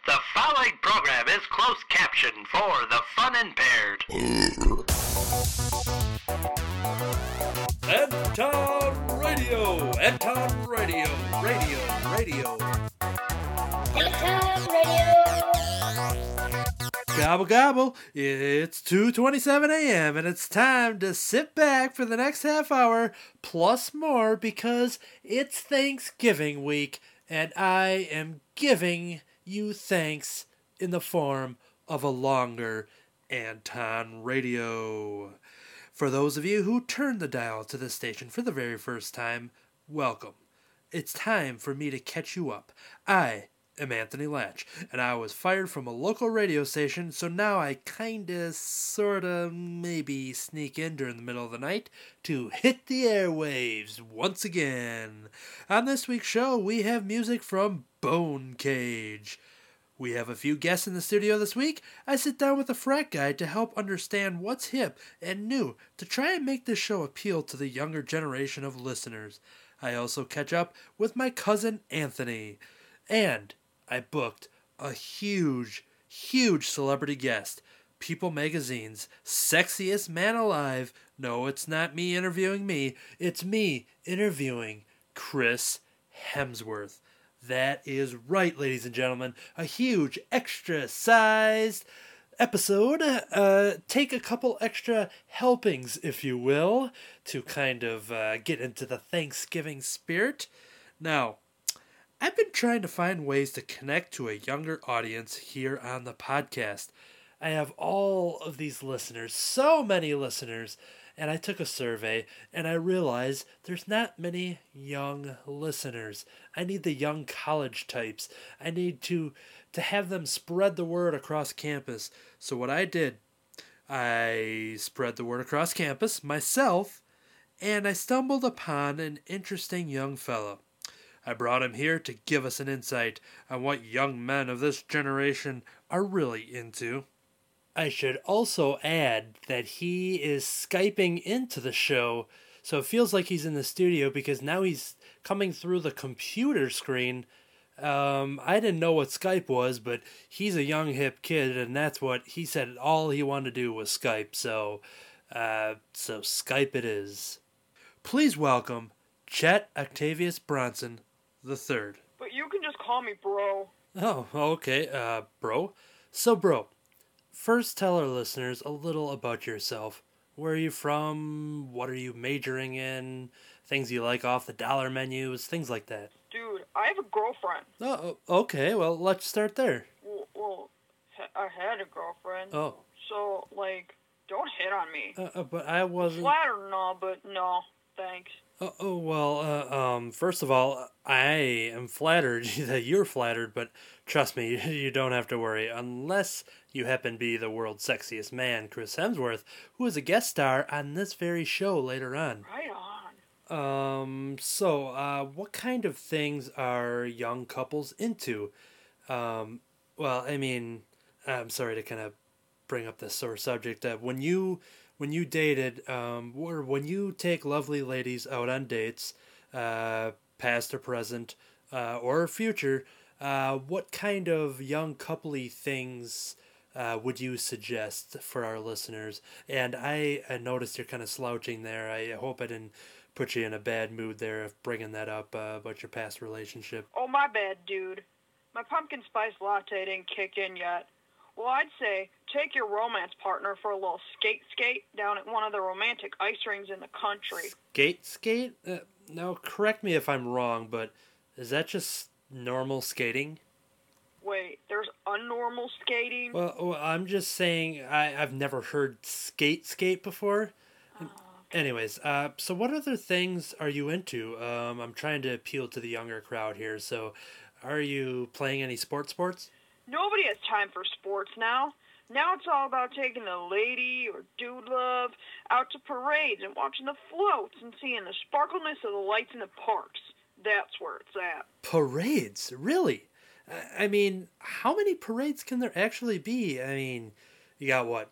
The following program is closed captioned for the fun impaired. Anton Radio! Anton Radio! Radio! Anton Radio! Gobble gobble, it's 2:27 a.m. and it's time to sit back for the next half hour plus more because it's Thanksgiving week and I am giving you thanks in the form of a longer Anton Radio. For those of you who turned the dial to this station for the very first time, welcome. It's time for me to catch you up. I am Anthony Latch, and I was fired from a local radio station, so now I kinda, sorta, maybe sneak in during the middle of the night to hit the airwaves once again. On this week's show, we have music from Bone Cage. We have a few guests in the studio this week. I sit down with a frat guy to help understand what's hip and new to try and make this show appeal to the younger generation of listeners. I also catch up with my cousin Anthony. And I booked a huge celebrity guest. People Magazine's sexiest man alive. No, it's not me interviewing me. It's me interviewing Chris Hemsworth. That is right, ladies and gentlemen. A huge extra-sized episode. Take a couple extra helpings, if you will, to kind of get into the Thanksgiving spirit. Now, I've been trying to find ways to connect to a younger audience here on the podcast. I have all of these listeners, so many listeners, and I took a survey, and I realized there's not many young listeners. I need the young college types. I need to have them spread the word across campus. So what I did, I spread the word across campus myself, and I stumbled upon an interesting young fellow. I brought him here to give us an insight on what young men of this generation are really into. I should also add that he is Skyping into the show, so it feels like he's in the studio because now he's coming through the computer screen. I didn't know what Skype was, but he's a young hip kid, and that's what he said. All he wanted to do was Skype, so Skype it is. Please welcome Chet Octavius Bronson III. But you can just call me bro. Oh, okay, bro. So, bro, first tell our listeners a little about yourself. Where are you from? What are you majoring in? Things you like off the dollar menus, things like that. Dude, I have a girlfriend. Oh, okay, well, let's start there. Well, I had a girlfriend. Oh. So, don't hit on me. But I wasn't... Flattered and all, but no, thanks. First of all, I am flattered that you're flattered, but trust me, you don't have to worry, unless you happen to be the world's sexiest man, Chris Hemsworth, who is a guest star on this very show later on. Right on. What kind of things are young couples into? I'm sorry to kind of bring up this sore subject, when you dated, or when you take lovely ladies out on dates, past or present, or future, what kind of young coupley things would you suggest for our listeners? And I noticed you're kind of slouching there. I hope I didn't put you in a bad mood there of bringing that up about your past relationship. Oh, my bad, dude. My pumpkin spice latte didn't kick in yet. Well, I'd say take your romance partner for a little skate down at one of the romantic ice rinks in the country. Skate? Now, correct me if I'm wrong, but is that just normal skating? Wait, there's unnormal skating? Well, I'm just saying I've never heard skate before. Okay. Anyways, so what other things are you into? I'm trying to appeal to the younger crowd here, so are you playing any sports? Nobody has time for sports now. Now it's all about taking the lady or dude love out to parades and watching the floats and seeing the sparkleness of the lights in the parks. That's where it's at. Parades? Really? I mean, how many parades can there actually be? I mean, you got what?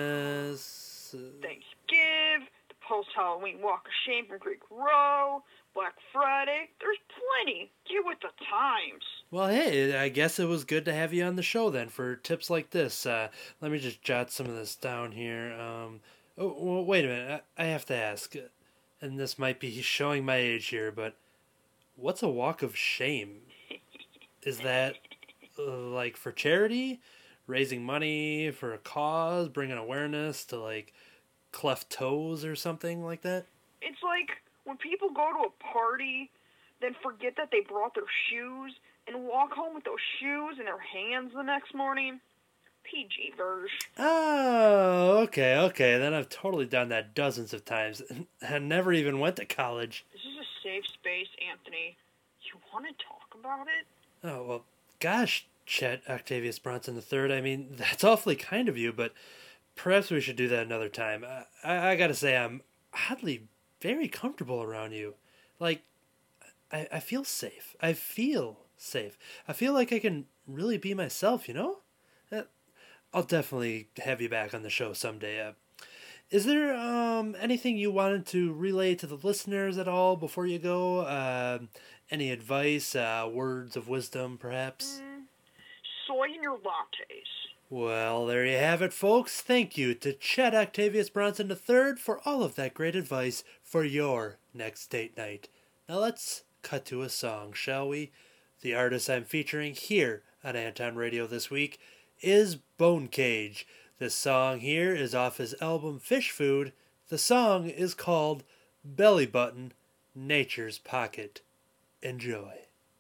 Christmas? Thanksgiving, the post-Halloween Walk of Shame from Greek Row, Black Friday, there's plenty. Get with the times. Well, hey, I guess it was good to have you on the show then for tips like this. Let me just jot some of this down here. Oh, well, wait a minute. I have to ask, and this might be showing my age here, but what's a walk of shame? Is that like for charity, raising money for a cause, bringing awareness to like cleft toes or something like that? It's like when people go to a party, then forget that they brought their shoes and walk home with those shoes in their hands the next morning. PG version. Oh, okay. Then I've totally done that dozens of times. I never even went to college. This is a safe space, Anthony. You want to talk about it? Oh, well, gosh, Chet Octavius Bronson III. I mean, that's awfully kind of you, but perhaps we should do that another time. I gotta say, I'm oddly very comfortable around you. Like, I feel safe. I feel like I can really be myself, you know? I'll definitely have you back on the show someday. Is there anything you wanted to relay to the listeners at all before you go? Any advice, words of wisdom, perhaps? Soy in your lattes. Well, there you have it, folks. Thank you to Chet Octavius Bronson III for all of that great advice for your next date night. Now let's cut to a song, shall we? The artist I'm featuring here on Anton Radio this week is Bone Cage. This song here is off his album Fish Food. The song is called Belly Button, Nature's Pocket. Enjoy.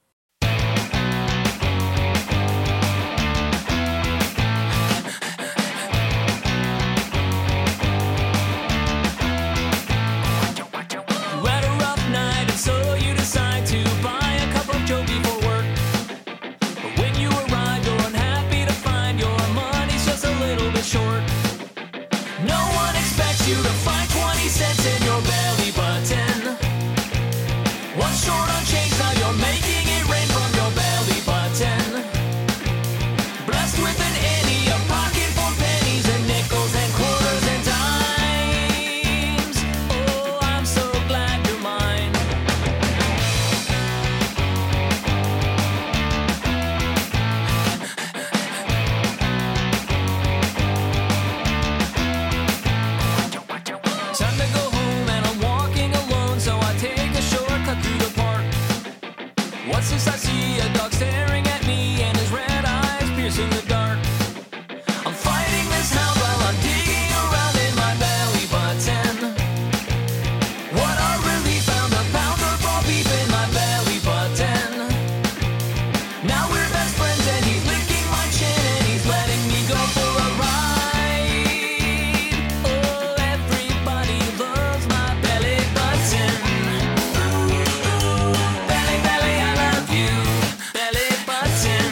You to find 20 cents in your belly button. One short on change, now you're making it rain from your belly button. Blessed with an innie, a pocket for pennies and nickels and quarters and dimes. Oh, I'm so glad you're mine. Time to go home and I'm walking alone, so I take a shortcut through the park. What's this I see? A dog staring at me and his red eyes piercing the dark. I'm fighting this hound while I'm digging around in my belly button. What a relief, found a pound of raw beef in my belly button. Now we're best friends and he's licking my chin and he's letting me go for a ride. Oh, everybody loves my belly button. Belly, belly, I love you. Belly button.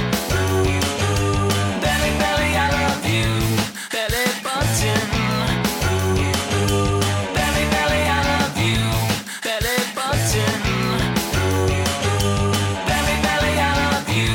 Belly, belly, I love you. Belly button. Belly, belly, I love you. Belly button. Belly, belly, I love you.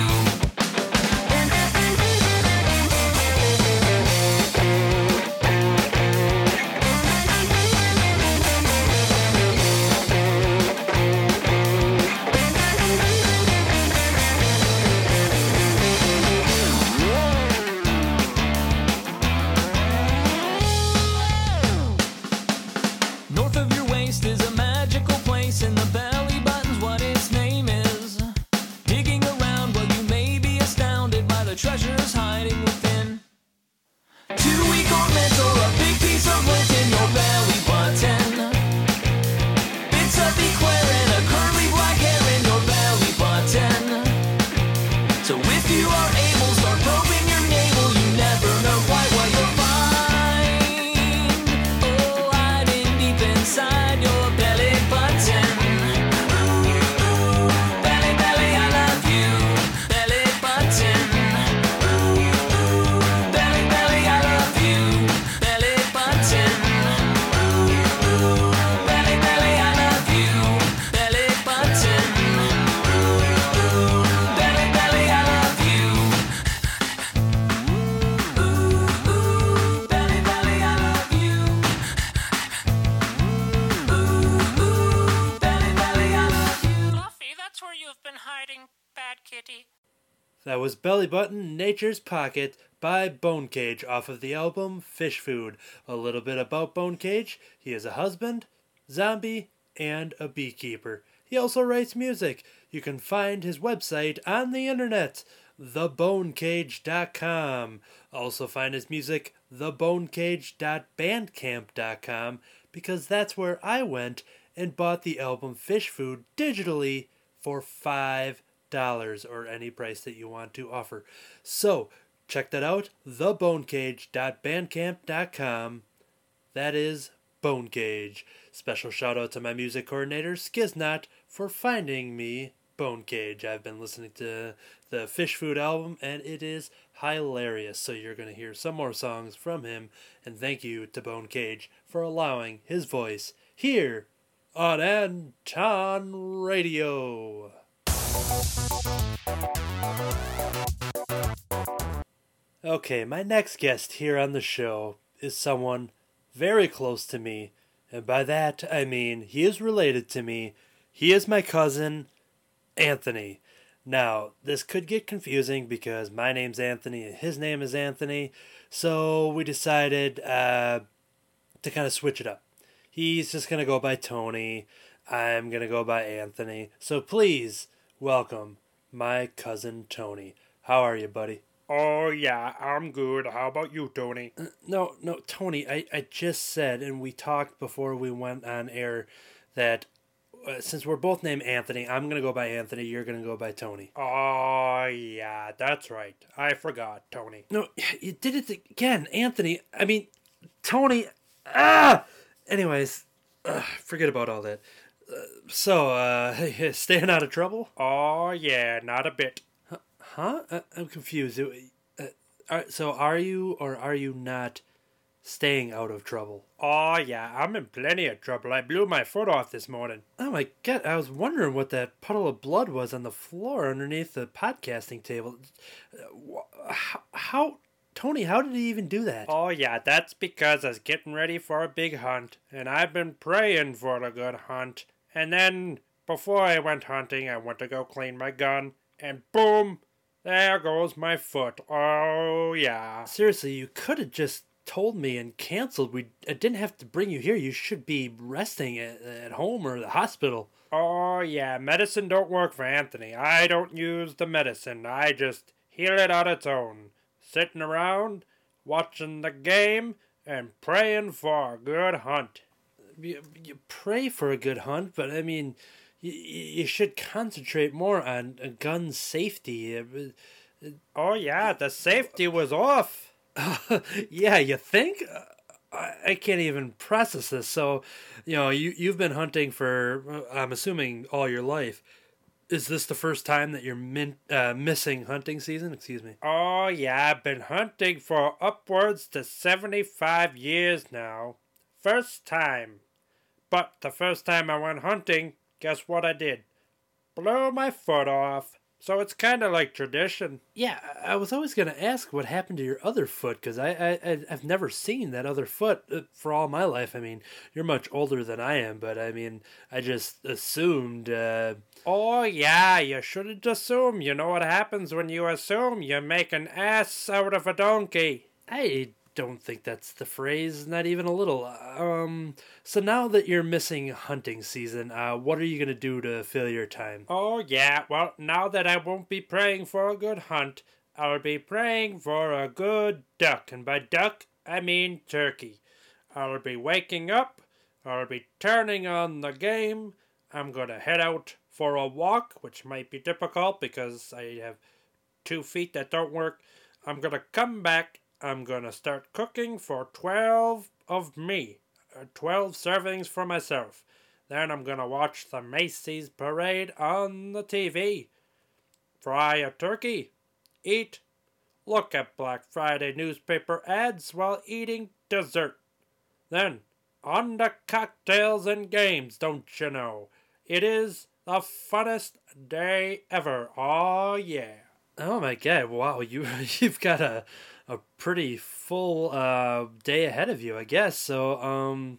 North of your waist is a magical place, and the belly button's what its name is. Digging around, well, you may be astounded by the treasures hiding within. 2 week old mental, a big piece of lint in your belly button. Bits of eclair and a curly black hair in your belly button. So if you are able, start probing your navel. You never know quite what you'll find. Oh, hiding deep inside your belly button. Belly, belly, I love you. Belly button. Belly, belly, I love you. Belly button. Belly, belly, I love you. Belly button. Belly, belly, I love you. That was Belly Button, Nature's Pocket by Bone Cage off of the album Fish Food. A little bit about Bone Cage. He is a husband, zombie, and a beekeeper. He also writes music. You can find his website on the internet, thebonecage.com. Also find his music, thebonecage.bandcamp.com, because that's where I went and bought the album Fish Food digitally for $5 or any price that you want to offer. So, check that out, thebonecage.bandcamp.com. That is Bone Cage. Special shout out to my music coordinator, Skiznot, for finding me Bone Cage. I've been listening to the Fish Food album, and it is hilarious. So you're going to hear some more songs from him. And thank you to Bone Cage for allowing his voice here on Anton Radio. Okay, my next guest here on the show is someone very close to me, and by that I mean he is related to me. He is my cousin, Anthony. Now, this could get confusing because my name's Anthony and his name is Anthony, so we decided to kind of switch it up. He's just going to go by Tony. I'm going to go by Anthony. So please welcome my cousin Tony. How are you, buddy? Oh, yeah, I'm good. How about you, Tony? No, Tony, I just said, and we talked before we went on air, that since we're both named Anthony, I'm going to go by Anthony, you're going to go by Tony. Oh, yeah, that's right. I forgot, Tony. No, you did it again, Anthony. I mean, Tony. Anyways, forget about all that. So, staying out of trouble? Oh, yeah, not a bit. Huh? I'm confused. So are you or are you not staying out of trouble? Oh, yeah, I'm in plenty of trouble. I blew my foot off this morning. Oh my god, I was wondering what that puddle of blood was on the floor underneath the podcasting table. How Tony, how did he even do that? Oh, yeah, that's because I was getting ready for a big hunt, and I've been praying for a good hunt. And then, before I went hunting, I went to go clean my gun, and boom! There goes my foot. Oh, yeah. Seriously, you could have just told me and canceled. I didn't have to bring you here. You should be resting at home or the hospital. Oh, yeah. Medicine don't work for Anthony. I don't use the medicine. I just heal it on its own. Sitting around, watching the game, and praying for a good hunt. You pray for a good hunt, but I mean, you should concentrate more on gun safety. Oh, yeah, the safety was off. Yeah, you think? I can't even process this. So, you've been hunting for, I'm assuming, all your life. Is this the first time that you're missing hunting season? Excuse me. Oh, yeah, I've been hunting for upwards to 75 years now. First time. But the first time I went hunting, guess what I did? Blew my foot off. So it's kind of like tradition. Yeah, I was always going to ask what happened to your other foot, because I've never seen that other foot for all my life. I mean, you're much older than I am, but I mean, I just assumed... Oh, yeah, you shouldn't assume. You know what happens when you assume? You make an ass out of a donkey. I don't think that's the phrase, not even a little. So now that you're missing hunting season, what are you going to do to fill your time? Oh, yeah, well, now that I won't be praying for a good hunt, I'll be praying for a good duck. And by duck, I mean turkey. I'll be waking up, I'll be turning on the game, I'm going to head out for a walk, which might be difficult because I have 2 feet that don't work. I'm going to come back. I'm going to start cooking for 12 of me. 12 servings for myself. Then I'm going to watch the Macy's parade on the TV. Fry a turkey. Eat. Look at Black Friday newspaper ads while eating dessert. Then, on to cocktails and games, don't you know? It is the funnest day ever. Oh, yeah. Oh, my God. Wow, you've got a pretty full day ahead of you, I guess. So,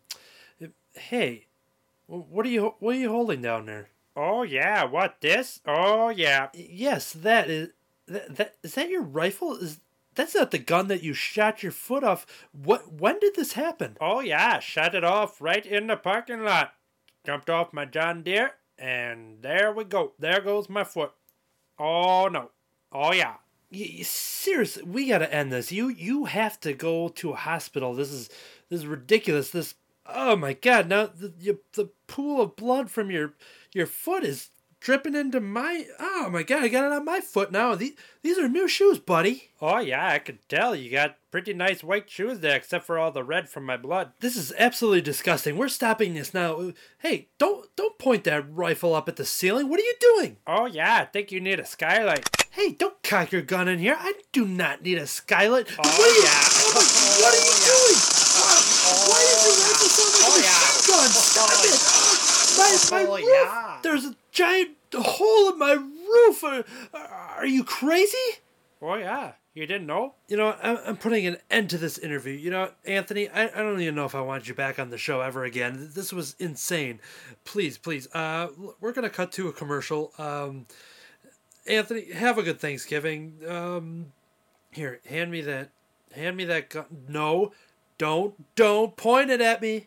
hey, what are you holding down there? Oh, yeah, what, this? Oh, yeah. Yes, that Is that your rifle? That's not the gun that you shot your foot off. When did this happen? Oh, yeah, shut it off right in the parking lot. Jumped off my John Deere, and there we go. There goes my foot. Oh, no. Oh, yeah. Seriously, we gotta end this. You have to go to a hospital. This is ridiculous. Oh my God! Now the pool of blood from your foot is dripping into my. Oh my God! I got it on my foot now. These are new shoes, buddy. Oh yeah, I could tell. You got pretty nice white shoes there, except for all the red from my blood. This is absolutely disgusting. We're stopping this now. Hey, don't point that rifle up at the ceiling. What are you doing? Oh yeah, I think you need a skylight. Hey, don't cock your gun in here. I do not need a skylight. Oh yeah. What are you doing? Why is your rifle sound like a shotgun? Stop it! My roof. There's a giant hole in my roof. Are you crazy? Oh yeah. You didn't know? You know, I'm putting an end to this interview. You know, Anthony, I don't even know if I want you back on the show ever again. This was insane. Please. We're going to cut to a commercial. Anthony, have a good Thanksgiving. Here, hand me that gun. No, don't point it at me.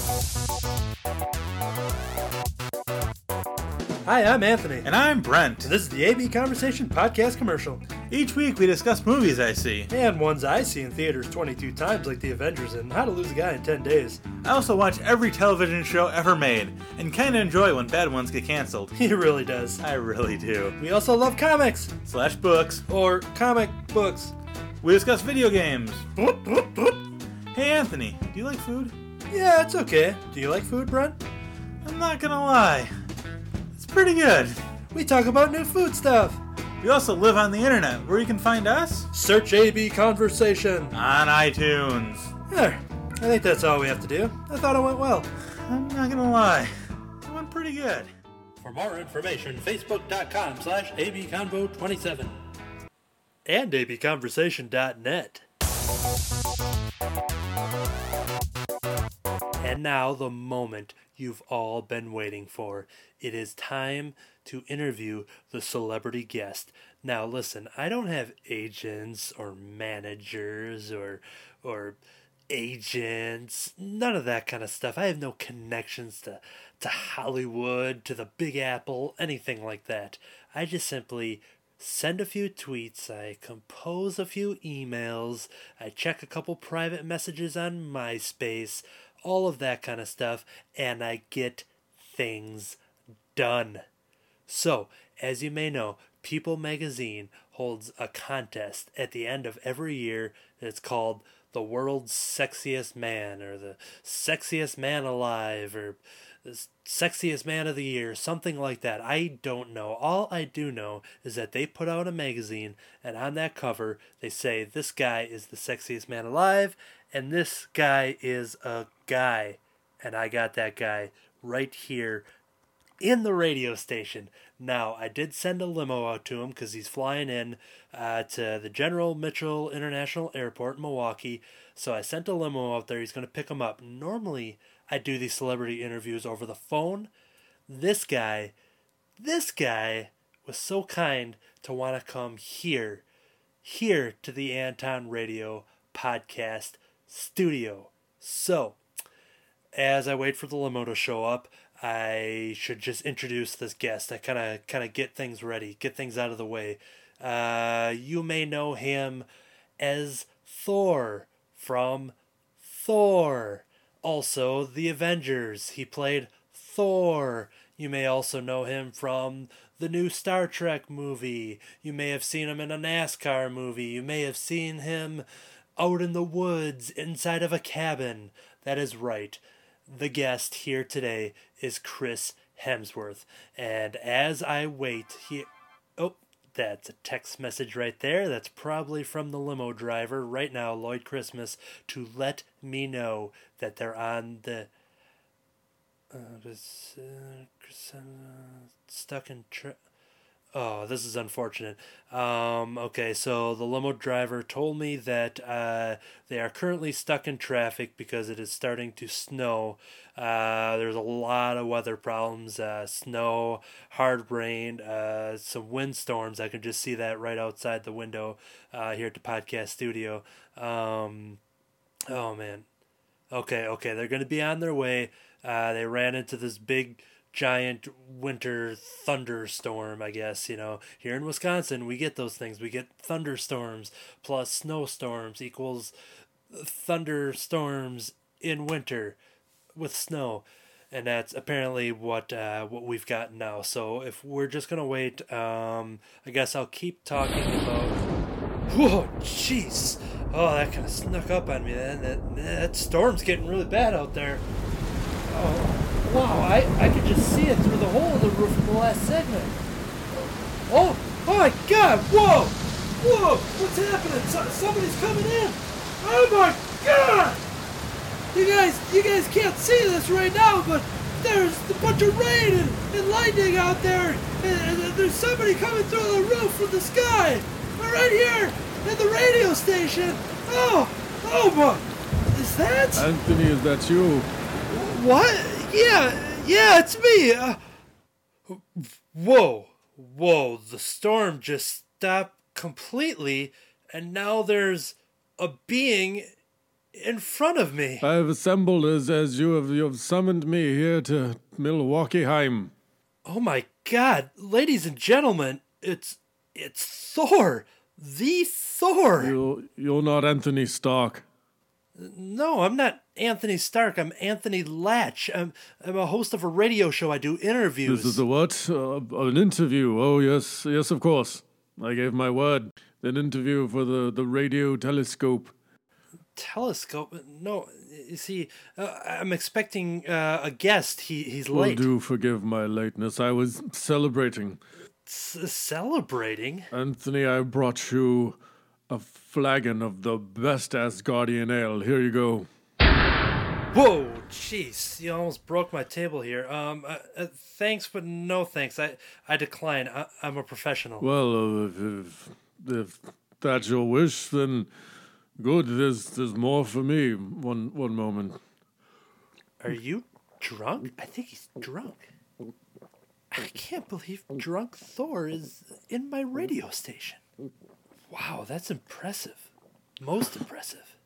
Hi, I'm Anthony. And I'm Brent. This is the AB Conversation podcast commercial. Each week we discuss movies I see. And ones I see in theaters 22 times, like The Avengers and How to Lose a Guy in 10 Days. I also watch every television show ever made, and kinda enjoy when bad ones get canceled. He really does. I really do. We also love comics. / books. Or comic books. We discuss video games. Hey Anthony, do you like food? Yeah, it's okay. Do you like food, Brent? I'm not gonna lie. It's pretty good. We talk about new food stuff. We also live on the internet, where you can find us. Search AB Conversation. On iTunes. There. I think that's all we have to do. I thought it went well. I'm not gonna lie. It went pretty good. For more information, facebook.com/abconvo27 and abconversation.net. And now the moment you've all been waiting for. It is time to interview the celebrity guest. Now listen, I don't have agents or managers or agents, none of that kind of stuff. I have no connections to Hollywood, to the Big Apple, anything like that. I just simply send a few tweets, I compose a few emails, I check a couple private messages on MySpace, all of that kind of stuff, and I get things done. So, as you may know, People Magazine holds a contest at the end of every year that's called the World's Sexiest Man, or the Sexiest Man Alive, or the Sexiest Man of the Year, something like that. I don't know. All I do know is that they put out a magazine, and on that cover, they say, this guy is the sexiest man alive, and this guy is a guy. And I got that guy right here in the radio station. Now, I did send a limo out to him because he's flying in to the General Mitchell International Airport in Milwaukee. So I sent a limo out there. He's going to pick him up. Normally, I do these celebrity interviews over the phone. This guy was so kind to want to come here to the Anton Radio podcast studio. So, as I wait for the limo to show up, I should just introduce this guest. I kind of get things ready, get things out of the way. You may know him as Thor from Thor. Also, The Avengers. He played Thor. You may also know him from the new Star Trek movie. You may have seen him in a NASCAR movie. You may have seen him out in the woods inside of a cabin. That is right. The guest here today is Chris Hemsworth. And as I wait, oh, that's a text message right there. That's probably from the limo driver right now, Lloyd Christmas, to let me know that they're on the stuck in Oh, this is unfortunate. Okay, so the limo driver told me that they are currently stuck in traffic because it is starting to snow. There's a lot of weather problems, snow, hard rain, some windstorms. I can just see that right outside the window here at the podcast studio. Oh, man. Okay, they're going to be on their way. They ran into this big giant winter thunderstorm, I guess. Here in Wisconsin we get those things. We get thunderstorms plus snowstorms equals thunderstorms in winter with snow, and that's apparently what we've got now. So if we're just gonna wait, I guess I'll keep talking about. Whoa, jeez! Oh, that kind of snuck up on me. That storm's getting really bad out there. Oh. Wow, I could just see it through the hole in the roof in the last segment. Oh my God! Whoa! What's happening? Somebody's coming in! Oh my God! You guys can't see this right now, but there's a bunch of rain and lightning out there, and there's somebody coming through the roof from the sky. They're right here at the radio station. Oh my! Is that Anthony? Is that you? What? Yeah, it's me. Whoa, the storm just stopped completely, and now there's a being in front of me. I have assembled as you have summoned me here to Milwaukeeheim. Oh my God, ladies and gentlemen, it's Thor, the Thor. You're not Anthony Stark. No, I'm not Anthony Stark. I'm Anthony Latch. I'm a host of a radio show. I do interviews. This is a what? An interview. Oh, yes, of course. I gave my word. An interview for the radio telescope. Telescope? No, you see, I'm expecting a guest. He's late. Do forgive my lateness. I was celebrating. Celebrating? Anthony, I brought you a flagon of the best Asgardian ale. Here you go. Whoa, jeez, you almost broke my table here. Thanks, but no thanks. I decline. I'm a professional. Well, if that's your wish, then good. There's more for me. One moment. Are you drunk? I think he's drunk. I can't believe drunk Thor is in my radio station. Wow, that's impressive. Most impressive.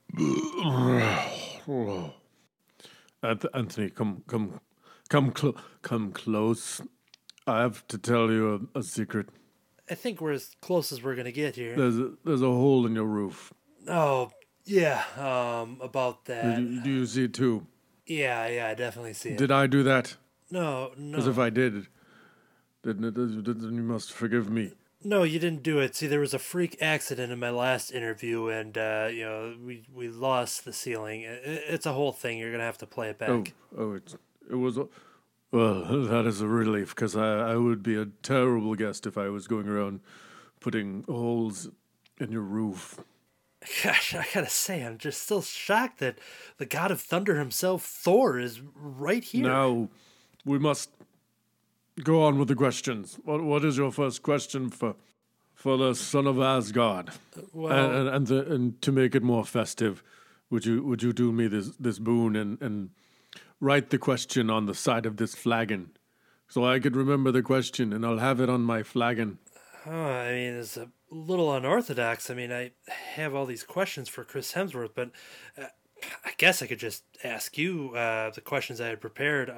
Anthony, come close. I have to tell you a secret. I think we're as close as we're gonna get here. There's a hole in your roof. Oh, yeah. About that. Do you see it too? Yeah, I definitely see it. Did I do that? No. Because if I did, then you must forgive me. No, you didn't do it. See, there was a freak accident in my last interview, and we lost the ceiling. It's a whole thing. You're gonna have to play it back. It was. Well, that is a relief, because I would be a terrible guest if I was going around putting holes in your roof. Gosh, I gotta say, I'm just still shocked that the god of thunder himself, Thor, is right here. Now, we must go on with the questions. What is your first question for the son of Asgard? Well, and to make it more festive, would you do me this boon and write the question on the side of this flagon, so I could remember the question and I'll have it on my flagon. I mean, it's a little unorthodox. I mean, I have all these questions for Chris Hemsworth, but I guess I could just ask you the questions I had prepared.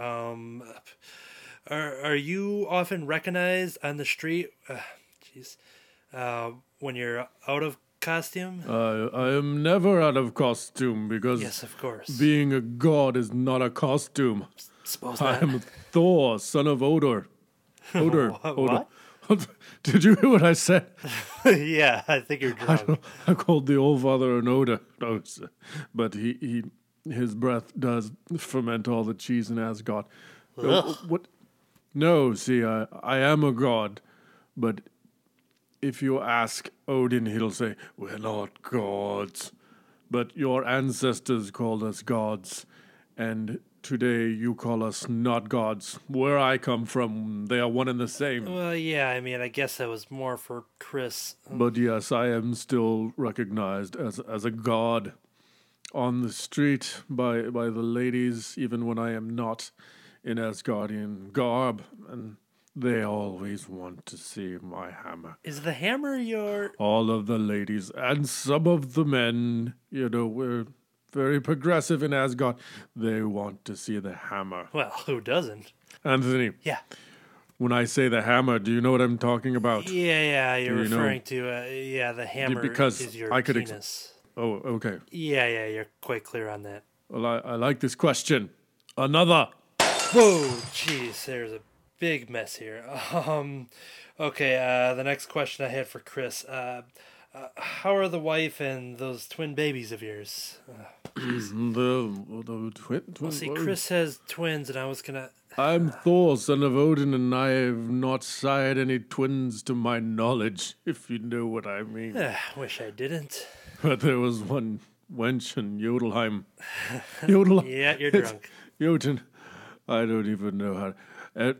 Are you often recognized on the street? When you're out of costume? I am never out of costume, because yes, of course, being a god is not a costume. Suppose I not. am Thor, son of Odor. Odor. What? Did you hear what I said? Yeah, I think you're drunk. I called the old father an odor. No, but his breath does ferment all the cheese in Asgard. What? No, see, I am a god, but if you ask Odin, he'll say, we're not gods, but your ancestors called us gods, and today you call us not gods. Where I come from, they are one and the same. Well, yeah, I mean, I guess that was more for Chris. But yes, I am still recognized as a god on the street by the ladies, even when I am not in Asgardian garb, and they always want to see my hammer. Is the hammer your... All of the ladies and some of the men, we're very progressive in Asgard. They want to see the hammer. Well, who doesn't? Anthony. Yeah. When I say the hammer, do you know what I'm talking about? Yeah, you're Do you know? referring to, the hammer Because is your I could penis. Oh, okay. Yeah, you're quite clear on that. Well, I like this question. Another. Whoa, jeez, there's a big mess here. Okay, the next question I had for Chris. How are the wife and those twin babies of yours? The twin. Well, see, Chris has twins, and I was gonna... I'm Thor, son of Odin, and I have not sired any twins to my knowledge, if you know what I mean. Wish I didn't. But there was one wench in Jodelheim. Jodelheim. Yeah, you're drunk. Jotun. I don't even know how.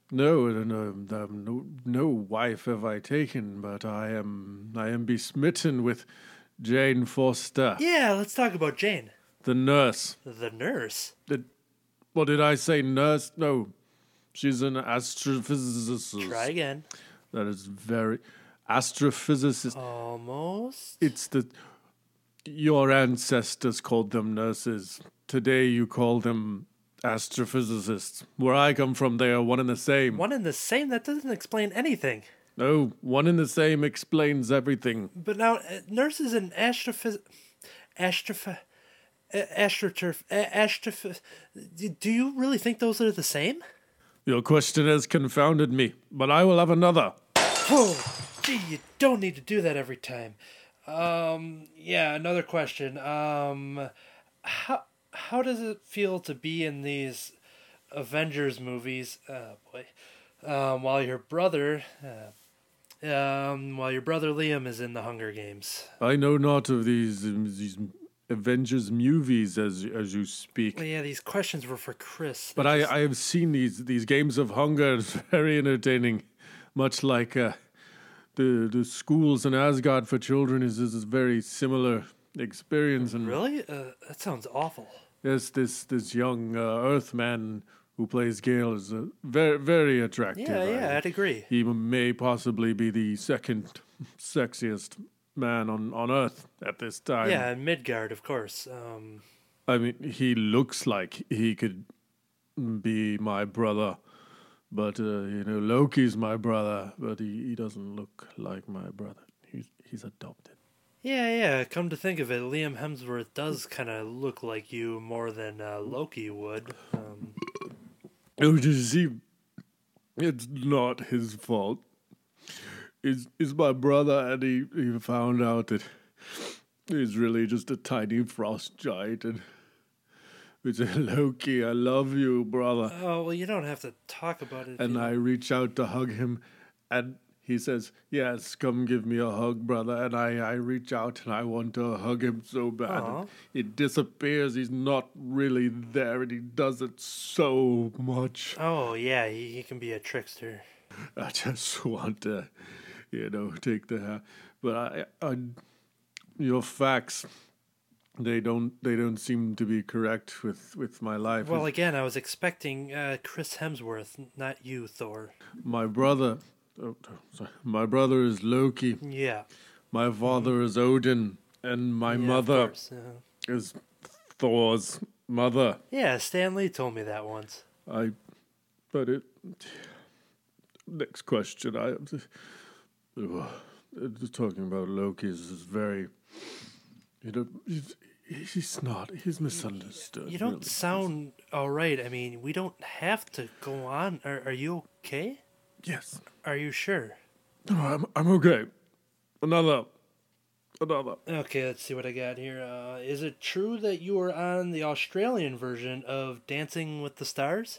No wife have I taken, but I am besmitten with Jane Foster, Yeah, let's talk about Jane. the nurse. The nurse? What did I say, nurse? No, she's an astrophysicist. Try again. That is very astrophysicist. Almost. It's your ancestors called them nurses. Today you call them astrophysicists. Where I come from, they are one and the same. One and the same? That doesn't explain anything. No, one and the same explains everything. But now, nurses and do you really think those are the same? Your question has confounded me, but I will have another. Oh, gee, you don't need to do that every time. Yeah, another question. How does it feel to be in these Avengers movies? While your brother Liam is in the Hunger Games. I know not of these Avengers movies as you speak. Yeah, these questions were for Chris. But I have seen these games of hunger. It's very entertaining, much like the schools in Asgard for children is a very similar experience. And Really? That sounds awful. yes, this young Earthman who plays Gale is very very attractive. Yeah, I'd agree. He may possibly be the second sexiest man on Earth at this time. Yeah, and Midgard, of course. I mean, he looks like he could be my brother, but Loki's my brother, but he doesn't look like my brother. He's adopted. Yeah. Come to think of it, Liam Hemsworth does kind of look like you more than Loki would. Oh, you see, it's not his fault. He's my brother, and he found out that he's really just a tiny frost giant, and we say, Loki, I love you, brother. Oh, well, you don't have to talk about it. And I reach out to hug him, and he says, yes, come give me a hug, brother. And I reach out, and I want to hug him so bad. And it disappears. He's not really there, and he does it so much. Oh, yeah, he can be a trickster. I just want to, take the hair. But your facts, they don't seem to be correct with my life. Well, again, I was expecting Chris Hemsworth, not you, Thor. My brother is Loki. Yeah. My father is Odin, and my Yeah, mother of course, is Thor's mother. Yeah, Stan Lee told me that once. Next question. Just talking about Loki is very, he's misunderstood. You don't really. sound all right. I mean, we don't have to go on. Are you okay? Yes. Are you sure? No, I'm okay. Another. Okay, let's see what I got here. Is it true that you were on the Australian version of Dancing with the Stars?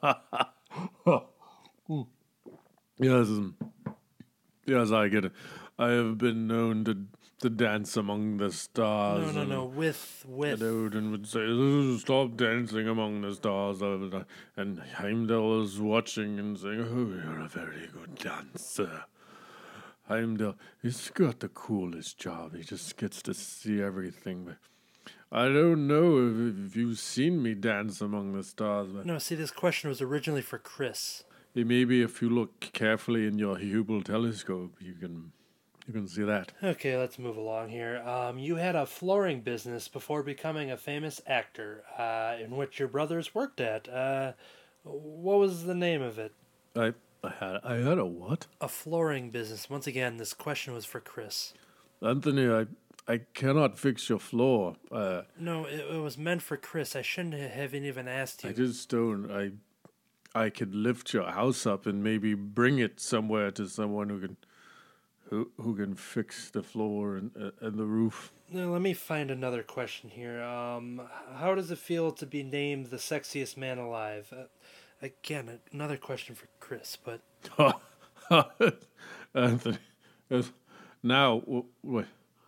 Yes, I get it. I have been known to dance among the stars. No. With. And Odin would say, "Oh, stop dancing among the stars." And Heimdall was watching and saying, "Oh, you're a very good dancer." Heimdall, he's got the coolest job. He just gets to see everything. But I don't know if you've seen me dance among the stars. But No, see, this question was originally for Chris. maybe if you look carefully in your Hubble telescope, you can see that. Okay, let's move along here. You had a flooring business before becoming a famous actor, in which your brothers worked at. What was the name of it? I had a what? A flooring business. Once again, this question was for Chris. Anthony, I cannot fix your floor. No, it was meant for Chris. I shouldn't have even asked you. I just don't. I could lift your house up and maybe bring it somewhere to someone who can fix the floor and the roof. Now, let me find another question here. How does it feel to be named the sexiest man alive? Again, another question for Chris, but Anthony, now wait.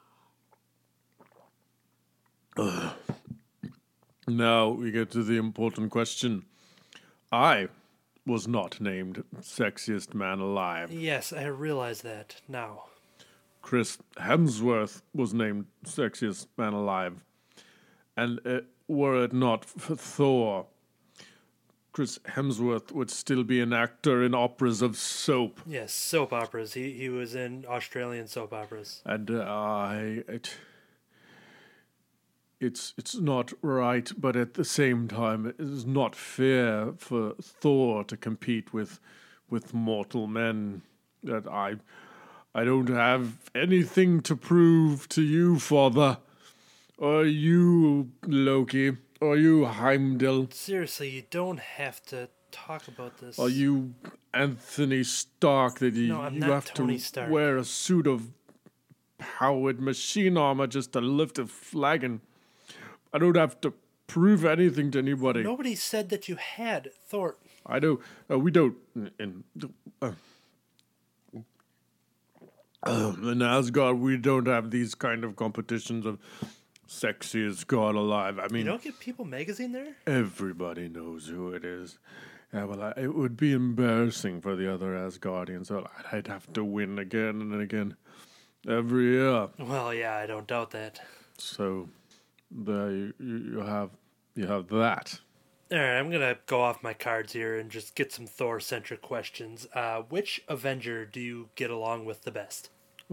Now we get to the important question. I was not named sexiest man alive. yes, I realize that now. Chris Hemsworth was named sexiest man alive. And were it not for Thor, Chris Hemsworth would still be an actor in operas of soap. Yes, soap operas. He was in Australian soap operas. And it's not right, but at the same time, it is not fair for Thor to compete with mortal men. That I don't have anything to prove to you, Father, or you, Loki, or you, Heimdall, Seriously, you don't have to talk about this. or you, Anthony Stark, that No, I'm you not have Tony to Stark. wear a suit of powered machine armor just to lift a flagon. I don't have to prove anything to anybody. Nobody said that you had, Thor. I don't. We don't. In Asgard, we don't have these kind of competitions of sexiest god alive. I You mean, don't get People magazine there? everybody knows who it is. Yeah, well, it would be embarrassing for the other Asgardians. So I'd have to win again and again every year. Well, yeah, I don't doubt that. So there you have that. All right, I'm gonna go off my cards here and just get some Thor-centric questions. Which Avenger do you get along with the best?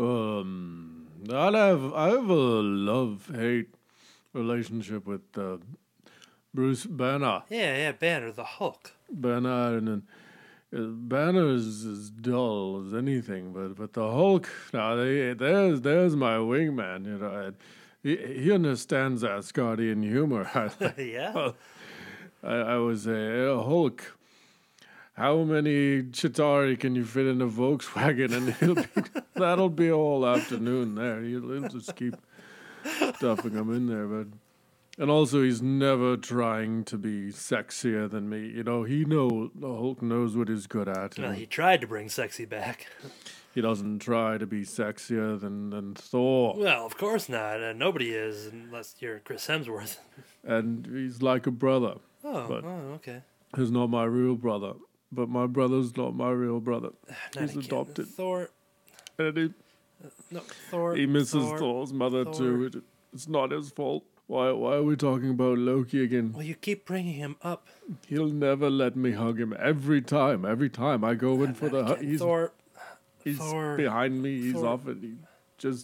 I have a love-hate relationship with Bruce Banner. Yeah, Banner, the Hulk. Banner and Banner is as dull as anything, but the Hulk. Now there's my wingman. You know, he understands Asgardian humor. Yeah? I was a Hulk. How many Chitauri can you fit in a Volkswagen? And that'll be all afternoon there. He'll just keep stuffing them in there. And also, he's never trying to be sexier than me. You know, the Hulk knows what he's good at. Well, And he tried to bring sexy back. he doesn't try to be sexier than Thor. Well, of course not. Nobody is, unless you're Chris Hemsworth. And he's like a brother. But Okay. he's not my real brother. But my brother's not my real brother. Not He's again. adopted. Thor. And No, Thor. he misses Thor. Thor's mother Thor. too. It's not his fault. Why are we talking about Loki again? Well, you keep bringing him up. He'll never let me hug him. Every time I go in for the hug, he's Thor. Thor, behind me. He's Thor. off it. He just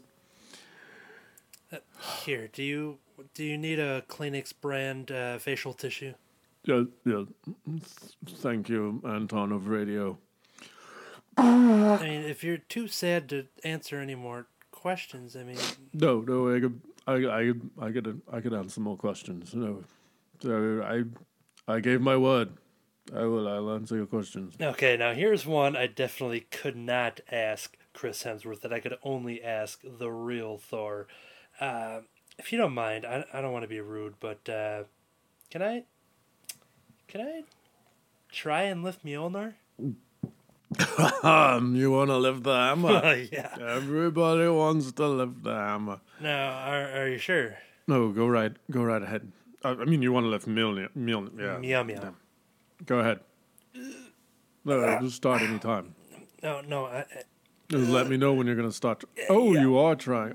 Here, do you need a Kleenex brand facial tissue? yeah. Thank you, Anton of Radio. I mean, if you're too sad to answer any more questions, I mean, No, I could answer more questions. No, so I gave my word. I'll answer your questions. okay. Now here's one I definitely could not ask Chris Hemsworth that I could only ask the real Thor. If you don't mind, I don't want to be rude, but can I try and lift Mjolnir? You want to lift the hammer? Yeah. Everybody wants to lift the hammer. No, are you sure? No, go right ahead. I mean, you want to lift Mjolnir, yeah. Meow meow. Go ahead. No, just start any time. No. Just let me know when you're gonna start. Oh, you are trying.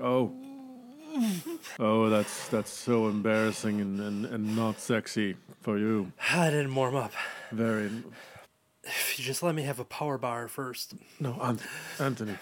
Oh, that's so embarrassing and not sexy for you. I didn't warm up. Very. If you just let me have a power bar first. No, Anthony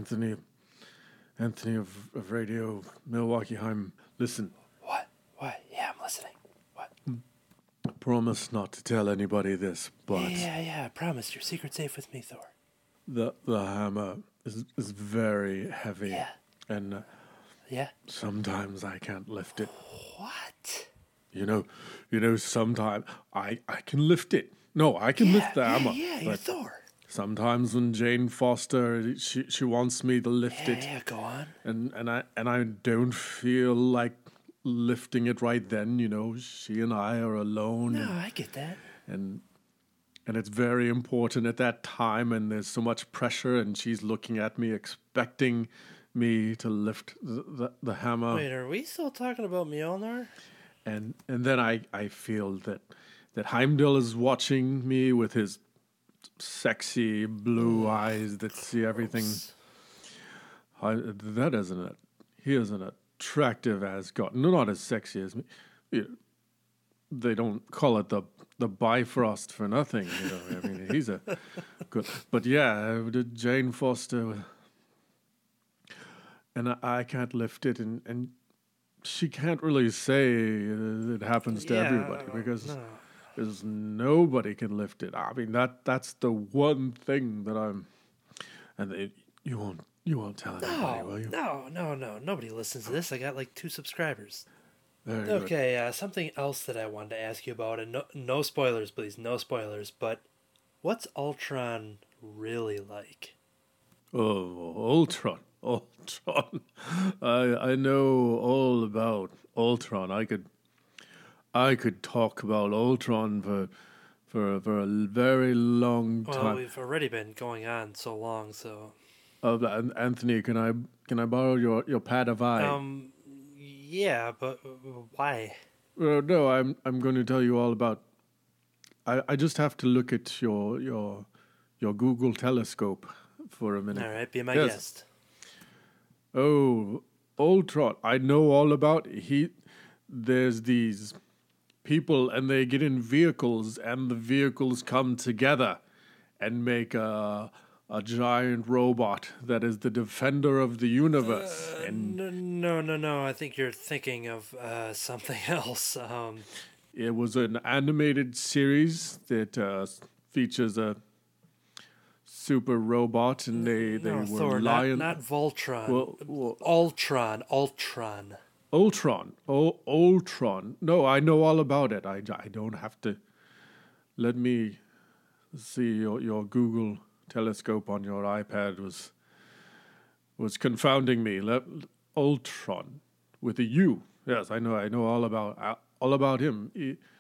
of Radio Milwaukee Heim. Listen. What? Yeah, I'm listening. What? Promise not to tell anybody this, but Yeah, I promise. Your secret's safe with me, Thor. the hammer is very heavy. Yeah. And Yeah? sometimes I can't lift it. What? You know, sometimes I can lift it. No, I can lift the hammer. Yeah, you're but Thor. sometimes when Jane Foster, she wants me to lift it, Yeah, go on. and I don't feel like lifting it right then. You know, she and I are alone, No, I get that. and it's very important at that time, and there's so much pressure, and she's looking at me, expecting me to lift the hammer. Wait, are we still talking about Mjolnir? And then I feel that Heimdall is watching me with his sexy blue eyes that see everything. That isn't it. He is an attractive Asgard. No, not as sexy as me. They don't call it the Bifrost for nothing. You know, I mean, he's a good. But yeah, Jane Foster, and I can't lift it, and she can't really say it happens to everybody because there's nobody can lift it. I mean that's the one thing that you won't tell anybody, will you? No. Nobody listens to this. I got like 2 subscribers. Very good. Okay, something else that I wanted to ask you about, and no spoilers, please, no spoilers, but what's Ultron really like? Oh, Ultron. I know all about Ultron. I could talk about Ultron for a very long time. Well, we've already been going on so long, so... Anthony, can I borrow your pad of eye? Yeah, but why? No, I'm going to tell you all about. I just have to look at your Google telescope for a minute. All right, be my Yes. guest. Oh, Ultron! I know all about he. There's these people, and they get in vehicles, and the vehicles come together and make a giant robot that is the defender of the universe. And No. I think you're thinking of something else. it was an animated series that features a super robot, and they No, were Thor, lion. not Voltron. Well, Ultron. Ultron. No, I know all about it. I don't have to. Let me see your Google telescope on your iPad was confounding me. Ultron with a U. Yes, I know all about him.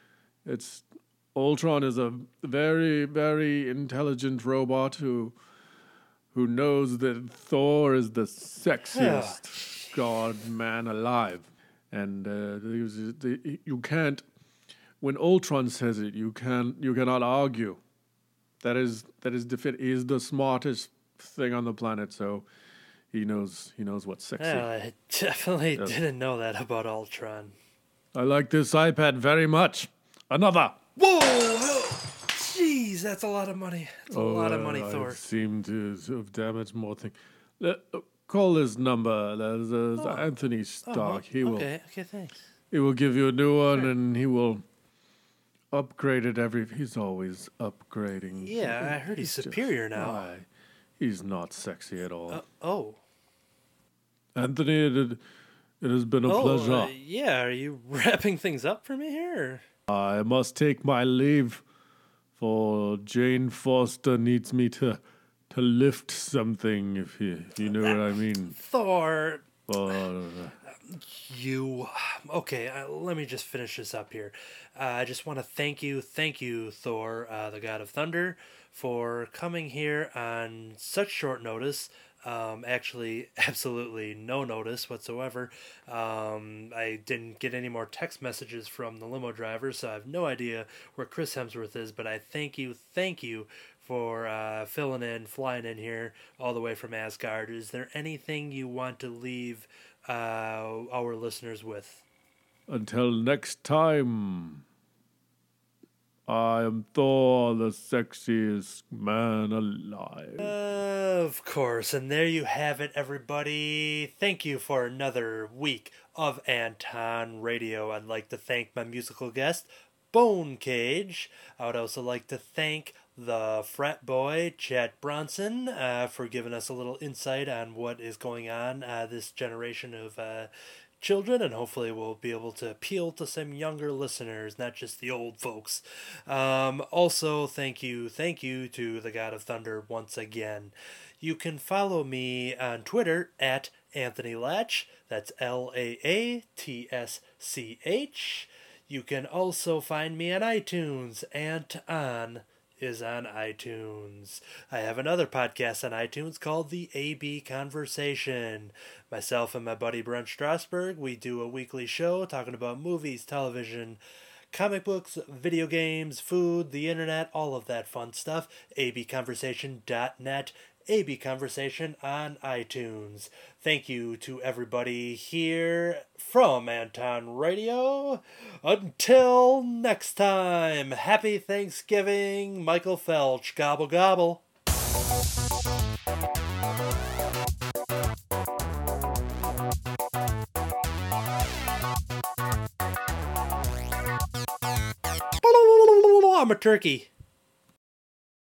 Ultron is a very, very intelligent robot who knows that Thor is the sexiest god man alive, and you can't. When Ultron says it, you cannot argue. That is he is the smartest thing on the planet, so he knows what's sexy. Yeah, I definitely didn't know that about Ultron. I like this iPad very much. Another. Whoa! Jeez, that's a lot of money. That's a lot of money, Thor. I seem to have damaged more things. Call this number. There's Anthony Stark. Okay, thanks. He will give you a new one, and he will upgrade it he's always upgrading. Yeah, I heard he's superior now. Why? He's not sexy at all. Oh. Anthony, it has been a pleasure. Yeah, are you wrapping things up for me here? I must take my leave, for Jane Foster needs me to lift something, if you know what I mean. Thor, Okay, let me just finish this up here. I just want to thank you, Thor, the God of Thunder, for coming here on such short notice. Actually, absolutely no notice whatsoever. I didn't get any more text messages from the limo driver, so I have no idea where Chris Hemsworth is, but I thank you for flying in here all the way from Asgard. Is there anything you want to leave our listeners with? Until next time, I am Thor, the sexiest man alive. Of course, and there you have it, everybody. Thank you for another week of Anton Radio. I'd like to thank my musical guest, Bone Cage. I would also like to thank the frat boy, Chad Bronson, for giving us a little insight on what is going on this generation of children, and hopefully we'll be able to appeal to some younger listeners, not just the old folks. Also, thank you to the God of Thunder once again. You can follow me on Twitter at Anthony Latch. That's LAATSCH. You can also find me on iTunes. Anton is on iTunes. I have another podcast on iTunes called The AB Conversation. Myself and my buddy Brent Strasberg, we do a weekly show talking about movies, television, comic books, video games, food, the internet, all of that fun stuff. abconversation.net. AB Conversation on iTunes. Thank you to everybody here from Anton Radio. Until next time, happy Thanksgiving, Michael Felch. Gobble, gobble. I'm a turkey.